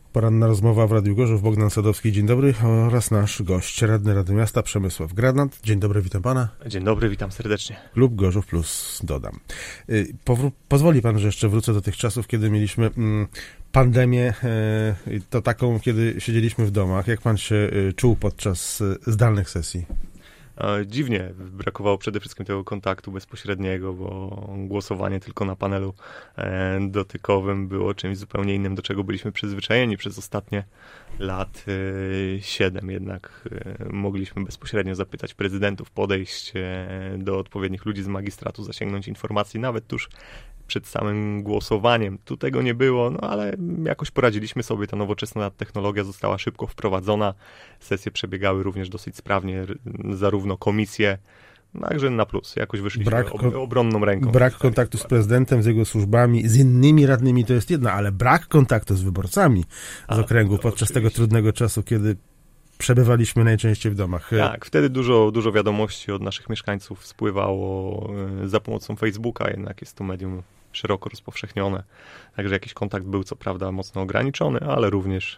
Poranna rozmowa w Radiu Gorzów. Bogdan Sadowski, dzień dobry, oraz nasz gość, radny Rady Miasta Przemysław Granat. Dzień dobry, witam pana. Dzień dobry, witam serdecznie. Klub Gorzów Plus dodam. Pozwoli pan, że jeszcze wrócę do tych czasów, kiedy mieliśmy pandemię, to taką, kiedy siedzieliśmy w domach. Jak pan się czuł podczas zdalnych sesji? Dziwnie, brakowało przede wszystkim tego kontaktu bezpośredniego, bo głosowanie tylko na panelu dotykowym było czymś zupełnie innym, do czego byliśmy przyzwyczajeni przez ostatnie lat 7. Jednak mogliśmy bezpośrednio zapytać prezydentów, podejść do odpowiednich ludzi z magistratu, zasięgnąć informacji nawet tuż przed samym głosowaniem. Tu tego nie było, ale jakoś poradziliśmy sobie. Ta nowoczesna technologia została szybko wprowadzona. Sesje przebiegały również dosyć sprawnie, zarówno komisje, także na plus. Jakoś wyszliśmy obronną ręką. Brak kontaktu z prezydentem, z jego służbami, z innymi radnymi to jest jedno, ale brak kontaktu z wyborcami z okręgu podczas tego trudnego czasu, kiedy przebywaliśmy najczęściej w domach. Tak, wtedy dużo wiadomości od naszych mieszkańców spływało za pomocą Facebooka, jednak jest to medium szeroko rozpowszechnione. Także jakiś kontakt był co prawda mocno ograniczony, ale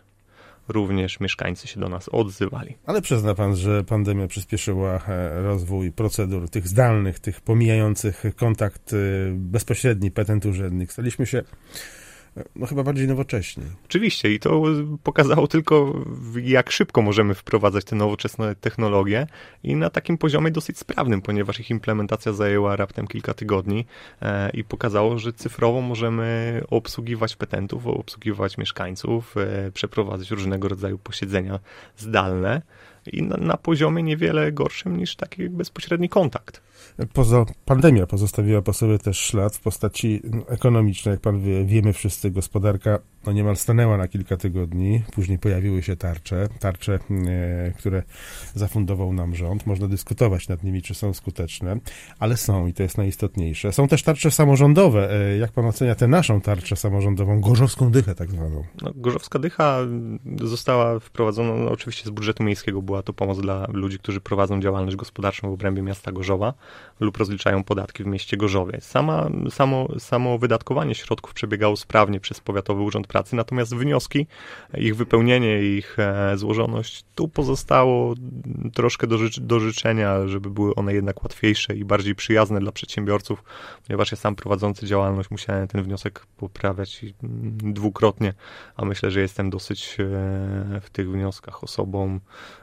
również mieszkańcy się do nas odzywali. Ale przyzna pan, że pandemia przyspieszyła rozwój procedur tych zdalnych, tych pomijających kontakt bezpośredni, petent urzędnik. Staliśmy się chyba bardziej nowocześni. Oczywiście i to pokazało tylko, jak szybko możemy wprowadzać te nowoczesne technologie i na takim poziomie dosyć sprawnym, ponieważ ich implementacja zajęła raptem kilka tygodni i pokazało, że cyfrowo możemy obsługiwać petentów, obsługiwać mieszkańców, przeprowadzać różnego rodzaju posiedzenia zdalne i na poziomie niewiele gorszym niż taki bezpośredni kontakt. Pandemia pozostawiła po sobie też ślad w postaci ekonomicznej. Jak pan wie, wiemy wszyscy, gospodarka niemal stanęła na kilka tygodni. Później pojawiły się tarcze, które zafundował nam rząd. Można dyskutować nad nimi, czy są skuteczne, ale są i to jest najistotniejsze. Są też tarcze samorządowe. Jak pan ocenia tę naszą tarczę samorządową, gorzowską dychę tak zwaną? Gorzowska dycha została wprowadzona oczywiście z budżetu miejskiego. Była to pomoc dla ludzi, którzy prowadzą działalność gospodarczą w obrębie miasta Gorzowa lub rozliczają podatki w mieście Gorzowie. Samo wydatkowanie środków przebiegało sprawnie przez Powiatowy Urząd Pracy, natomiast wnioski, ich wypełnienie, ich złożoność, tu pozostało troszkę do życzenia, żeby były one jednak łatwiejsze i bardziej przyjazne dla przedsiębiorców, ponieważ ja sam prowadzący działalność musiałem ten wniosek poprawiać dwukrotnie, a myślę, że jestem dosyć w tych wnioskach osobą,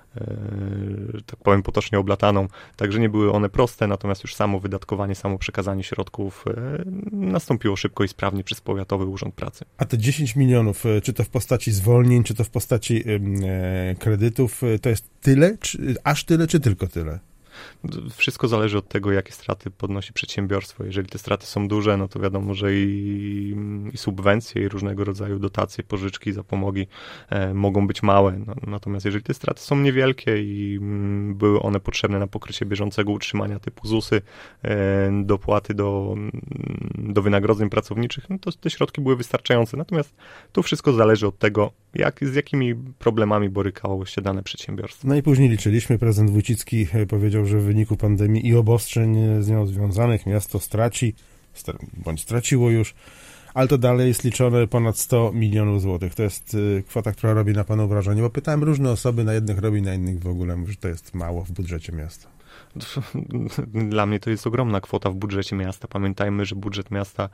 tak powiem, potocznie oblataną. Także nie były one proste, natomiast już samo wydatkowanie, samo przekazanie środków nastąpiło szybko i sprawnie przez Powiatowy Urząd Pracy. A te 10 milionów, czy to w postaci zwolnień, czy to w postaci kredytów, to jest tyle, aż tyle, czy tylko tyle? Wszystko zależy od tego, jakie straty podnosi przedsiębiorstwo. Jeżeli te straty są duże, no to wiadomo, że i subwencje, i różnego rodzaju dotacje, pożyczki, zapomogi mogą być małe. Natomiast jeżeli te straty są niewielkie i były one potrzebne na pokrycie bieżącego utrzymania typu ZUS-y, dopłaty do wynagrodzeń pracowniczych, no to te środki były wystarczające. Natomiast tu wszystko zależy od tego, z jakimi problemami borykało się dane przedsiębiorstwo. No i później liczyliśmy. Prezydent Wójcicki powiedział, że w wyniku pandemii i obostrzeń z nią związanych miasto bądź straciło już, ale to dalej jest liczone ponad 100 milionów złotych. To jest kwota, która robi na panu wrażenie, bo pytałem różne osoby, na jednych robi, na innych w ogóle mówi, że to jest mało w budżecie miasta. Dla mnie to jest ogromna kwota w budżecie miasta. Pamiętajmy, że budżet miasta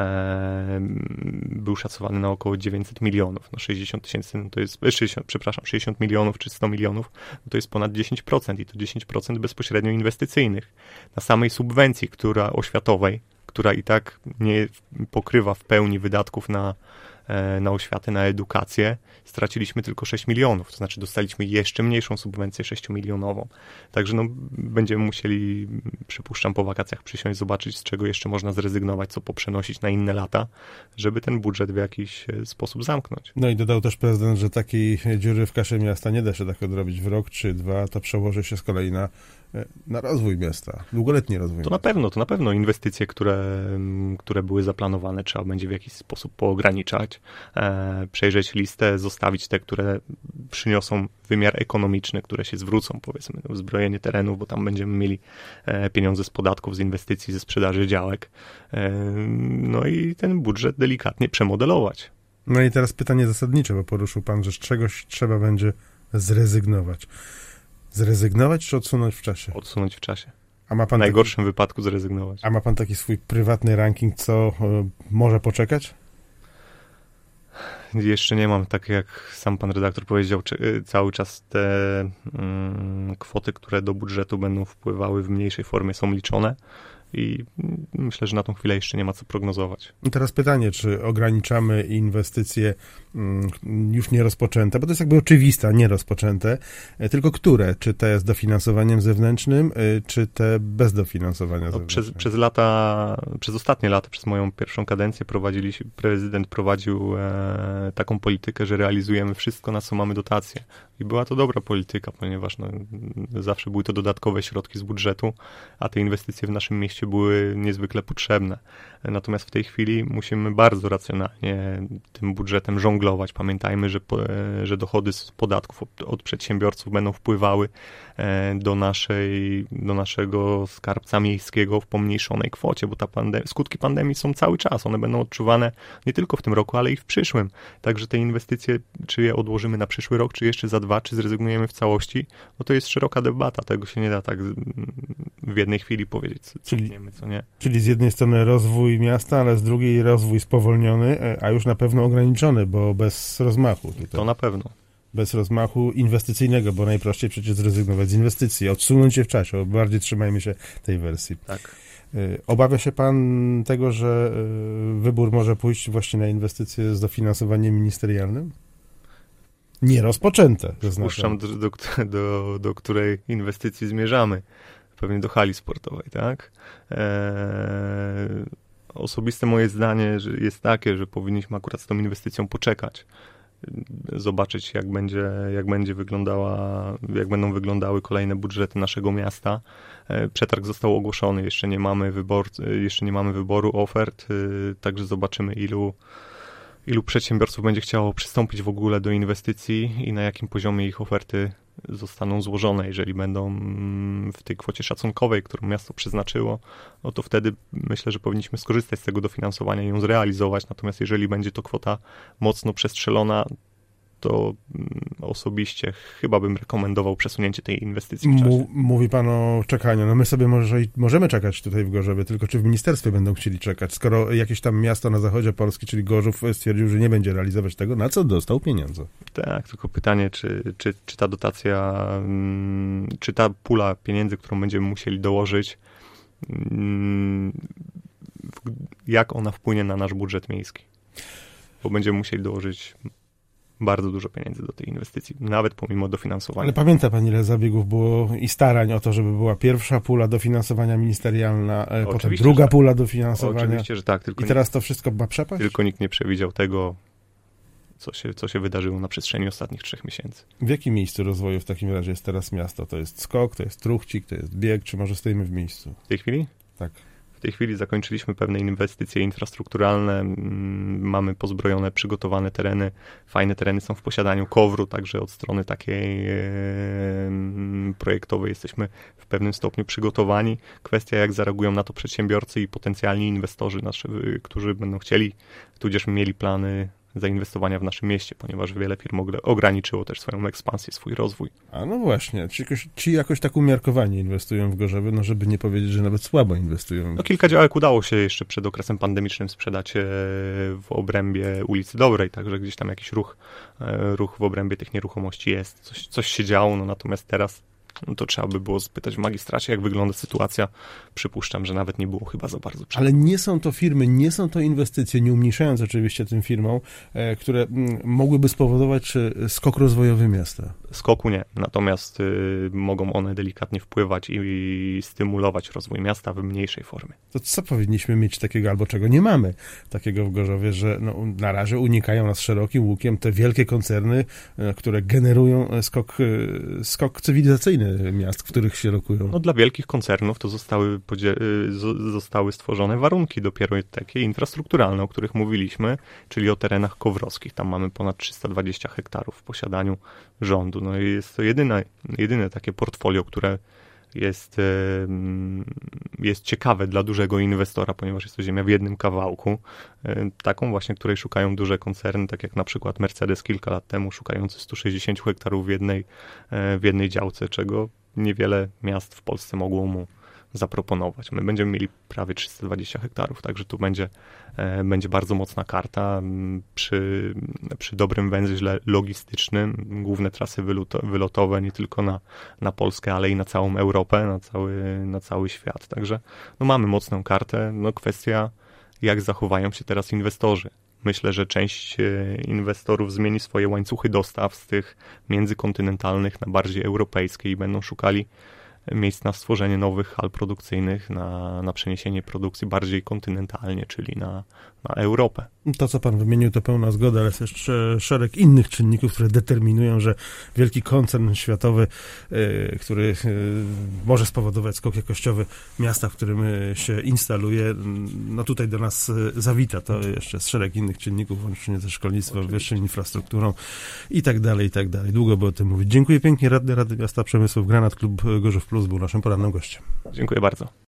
był szacowany na około 900 milionów. 60 milionów czy 100 milionów to jest ponad 10% i to 10% bezpośrednio inwestycyjnych. Na samej subwencji, oświatowej, która i tak nie pokrywa w pełni wydatków na oświatę, na edukację, straciliśmy tylko 6 milionów, to znaczy dostaliśmy jeszcze mniejszą subwencję 6-milionową. Także będziemy musieli, przypuszczam, po wakacjach przysiąść, zobaczyć, z czego jeszcze można zrezygnować, co poprzenosić na inne lata, żeby ten budżet w jakiś sposób zamknąć. No i dodał też prezydent, że takiej dziury w kasie miasta nie da się tak odrobić w rok czy dwa, to przełoży się z kolei na rozwój miasta, długoletni rozwój miasta. To na pewno inwestycje, które były zaplanowane, trzeba będzie w jakiś sposób poograniczać, przejrzeć listę, zostawić te, które przyniosą wymiar ekonomiczny, które się zwrócą, powiedzmy, uzbrojenie terenów, bo tam będziemy mieli pieniądze z podatków, z inwestycji, ze sprzedaży działek. No i ten budżet delikatnie przemodelować. No i teraz pytanie zasadnicze, bo poruszył pan, że z czegoś trzeba będzie zrezygnować. Zrezygnować czy odsunąć w czasie? Odsunąć w czasie. A ma pan w najgorszym wypadku zrezygnować. A ma pan taki swój prywatny ranking, co może poczekać? Jeszcze nie mam, tak jak sam pan redaktor powiedział, cały czas te kwoty, które do budżetu będą wpływały w mniejszej formie, są liczone i myślę, że na tą chwilę jeszcze nie ma co prognozować. I teraz pytanie, czy ograniczamy inwestycje już nierozpoczęte, bo to jest jakby oczywiste, nie rozpoczęte, tylko które? Czy te z dofinansowaniem zewnętrznym, czy te bez dofinansowania zewnętrznego? Przez ostatnie lata, przez moją pierwszą kadencję prezydent prowadził taką politykę, że realizujemy wszystko, na co mamy dotacje. I była to dobra polityka, ponieważ zawsze były to dodatkowe środki z budżetu, a te inwestycje w naszym mieście były niezwykle potrzebne. Natomiast w tej chwili musimy bardzo racjonalnie tym budżetem żonglować. Pamiętajmy, że dochody z podatków od przedsiębiorców będą wpływały do naszego skarbca miejskiego w pomniejszonej kwocie, bo skutki pandemii są cały czas. One będą odczuwane nie tylko w tym roku, ale i w przyszłym. Także te inwestycje, czy je odłożymy na przyszły rok, czy jeszcze za 2, czy zrezygnujemy w całości, no to jest szeroka debata. Tego się nie da tak w jednej chwili powiedzieć, co wiemy, co nie. Czyli z jednej strony rozwój miasta, ale z drugiej rozwój spowolniony, a już na pewno ograniczony, bo bez rozmachu. To na pewno. Bez rozmachu inwestycyjnego, bo najprościej przecież zrezygnować z inwestycji, odsunąć się w czasie, bardziej trzymajmy się tej wersji. Tak. Obawia się pan tego, że wybór może pójść właśnie na inwestycje z dofinansowaniem ministerialnym? Nierozpoczęte. Przypuszczam, do której inwestycji zmierzamy. Pewnie do hali sportowej, tak? Osobiste moje zdanie jest takie, że powinniśmy akurat z tą inwestycją poczekać. Zobaczyć, jak będą wyglądały kolejne budżety naszego miasta. Przetarg został ogłoszony, jeszcze nie mamy wyboru ofert, także zobaczymy, ilu przedsiębiorców będzie chciało przystąpić w ogóle do inwestycji i na jakim poziomie ich oferty zostaną złożone. Jeżeli będą w tej kwocie szacunkowej, którą miasto przeznaczyło, no to wtedy myślę, że powinniśmy skorzystać z tego dofinansowania i ją zrealizować. Natomiast jeżeli będzie to kwota mocno przestrzelona, to osobiście chyba bym rekomendował przesunięcie tej inwestycji w czasie. Mówi pan o czekaniu. No my sobie możemy czekać tutaj w Gorzowie, tylko czy w ministerstwie będą chcieli czekać? Skoro jakieś tam miasto na zachodzie Polski, czyli Gorzów, stwierdził, że nie będzie realizować tego, na co dostał pieniądze? Tak, tylko pytanie, czy ta dotacja, czy ta pula pieniędzy, którą będziemy musieli dołożyć, jak ona wpłynie na nasz budżet miejski? Bo będziemy musieli dołożyć bardzo dużo pieniędzy do tej inwestycji, nawet pomimo dofinansowania. Ale pamięta pan, ile zabiegów było i starań o to, żeby była pierwsza pula dofinansowania ministerialna, potem druga pula dofinansowania. Oczywiście, że tak. I teraz to wszystko ma przepaść? Tylko nikt nie przewidział tego, co się wydarzyło na przestrzeni ostatnich 3 miesięcy. W jakim miejscu rozwoju w takim razie jest teraz miasto? To jest Skok, to jest Truchcik, to jest Bieg, czy może stoimy w miejscu? W tej chwili? Tak. W tej chwili zakończyliśmy pewne inwestycje infrastrukturalne, mamy pozbrojone, przygotowane tereny, fajne tereny są w posiadaniu KOWR-u, także od strony takiej projektowej jesteśmy w pewnym stopniu przygotowani. Kwestia, jak zareagują na to przedsiębiorcy i potencjalni inwestorzy, którzy będą chcieli, tudzież mieli plany zainwestowania w naszym mieście, ponieważ wiele firm ograniczyło też swoją ekspansję, swój rozwój. A no właśnie, ci jakoś tak umiarkowanie inwestują w Gorzowie, no żeby nie powiedzieć, że nawet słabo inwestują. No kilka działek udało się jeszcze przed okresem pandemicznym sprzedać w obrębie ulicy Dobrej, także gdzieś tam jakiś ruch w obrębie tych nieruchomości jest, coś się działo, no natomiast teraz to trzeba by było spytać w magistracie, jak wygląda sytuacja. Przypuszczam, że nawet nie było chyba za bardzo. Ale nie są to firmy, nie są to inwestycje, nie umniejszając oczywiście tym firmom, które mogłyby spowodować skok rozwojowy miasta. Skoku nie, natomiast mogą one delikatnie wpływać i stymulować rozwój miasta w mniejszej formie. To co powinniśmy mieć takiego, albo czego nie mamy takiego w Gorzowie, że na razie unikają nas szerokim łukiem te wielkie koncerny, które generują skok cywilizacyjny miast, w których się lokują. No dla wielkich koncernów to zostały stworzone warunki dopiero takie infrastrukturalne, o których mówiliśmy, czyli o terenach kowrowskich. Tam mamy ponad 320 hektarów w posiadaniu rządu. No i jest to jedyne takie portfolio, które jest ciekawe dla dużego inwestora, ponieważ jest to ziemia w jednym kawałku, taką właśnie, której szukają duże koncerny, tak jak na przykład Mercedes kilka lat temu, szukający 160 hektarów w jednej działce, czego niewiele miast w Polsce mogło mu zaproponować. My będziemy mieli prawie 320 hektarów, także tu będzie bardzo mocna karta przy dobrym węźle logistycznym, główne trasy wylotowe nie tylko na Polskę, ale i na całą Europę, na cały świat. Także mamy mocną kartę. Kwestia, jak zachowają się teraz inwestorzy. Myślę, że część inwestorów zmieni swoje łańcuchy dostaw z tych międzykontynentalnych na bardziej europejskie i będą szukali miejsc na stworzenie nowych hal produkcyjnych, na przeniesienie produkcji bardziej kontynentalnie, czyli na Europę. To, co pan wymienił, to pełna zgoda, ale jest jeszcze szereg innych czynników, które determinują, że wielki koncern światowy, który może spowodować skok jakościowy miasta, w którym się instaluje, tutaj do nas zawita. To jeszcze jest szereg innych czynników, łącznie ze szkolnictwem wyższym, infrastrukturą i tak dalej, i tak dalej. Długo by o tym mówić. Dziękuję pięknie. Radny Rady Miasta Przemysłów Granat, Klub Gorzów Plus był naszym porannym gościem. Dziękuję bardzo.